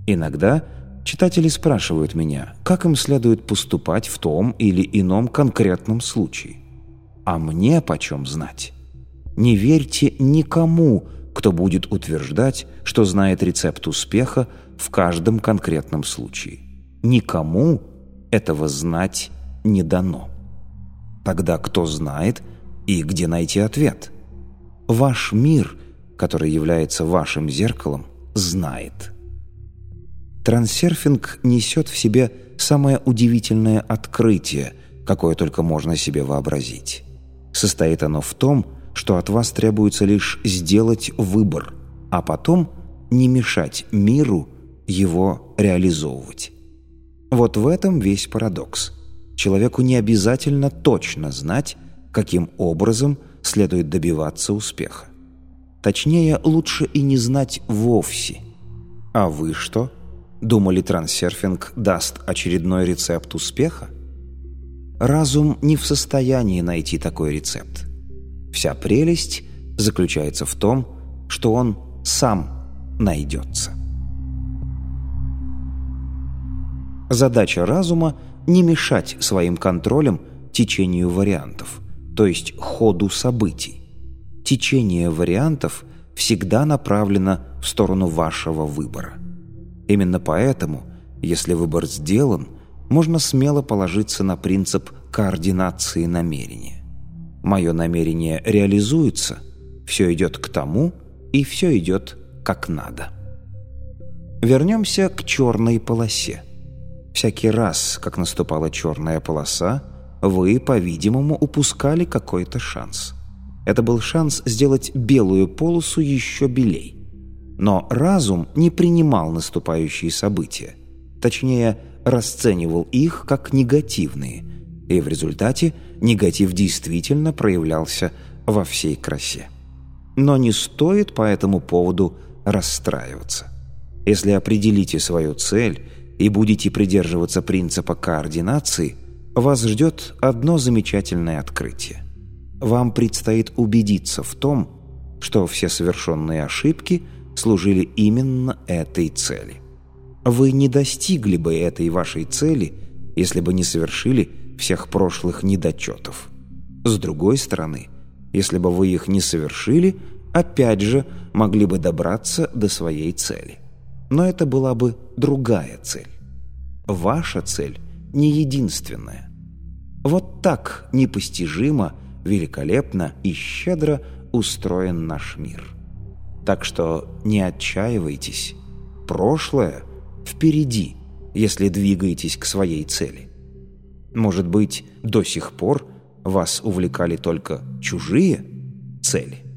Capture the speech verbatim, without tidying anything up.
Иногда читатели спрашивают меня, как им следует поступать в том или ином конкретном случае. А мне почем знать? Не верьте никому, кто будет утверждать, что знает рецепт успеха в каждом конкретном случае. Никому этого знать не дано. Тогда кто знает и где найти ответ? Ваш мир, который является вашим зеркалом, знает. Трансерфинг несет в себе самое удивительное открытие, какое только можно себе вообразить. Состоит оно в том, что от вас требуется лишь сделать выбор, а потом не мешать миру его реализовывать. Вот в этом весь парадокс. Человеку не обязательно точно знать, каким образом следует добиваться успеха. Точнее, лучше и не знать вовсе. А вы что? Думали, трансерфинг даст очередной рецепт успеха? Разум не в состоянии найти такой рецепт. Вся прелесть заключается в том, что он сам найдется. Задача разума – не мешать своим контролем течению вариантов, то есть ходу событий. Течение вариантов всегда направлено в сторону вашего выбора. Именно поэтому, если выбор сделан, можно смело положиться на принцип координации намерения. Мое намерение реализуется, все идет к тому, и все идет как надо. Вернемся к черной полосе. Всякий раз, как наступала черная полоса, вы, по-видимому, упускали какой-то шанс. Это был шанс сделать белую полосу еще белей. Но разум не принимал наступающие события, точнее, расценивал их как негативные, и в результате негатив действительно проявлялся во всей красе. Но не стоит по этому поводу расстраиваться. Если определите свою цель и будете придерживаться принципа координации, вас ждет одно замечательное открытие. Вам предстоит убедиться в том, что все совершенные ошибки служили именно этой цели. Вы не достигли бы этой вашей цели, если бы не совершили всех прошлых недочетов. С другой стороны, если бы вы их не совершили, опять же могли бы добраться до своей цели. Но это была бы другая цель. Ваша цель не единственная. Вот так непостижимо, великолепно и щедро устроен наш мир. Так что не отчаивайтесь. Прошлое впереди, если двигаетесь к своей цели. Может быть, до сих пор вас увлекали только чужие цели?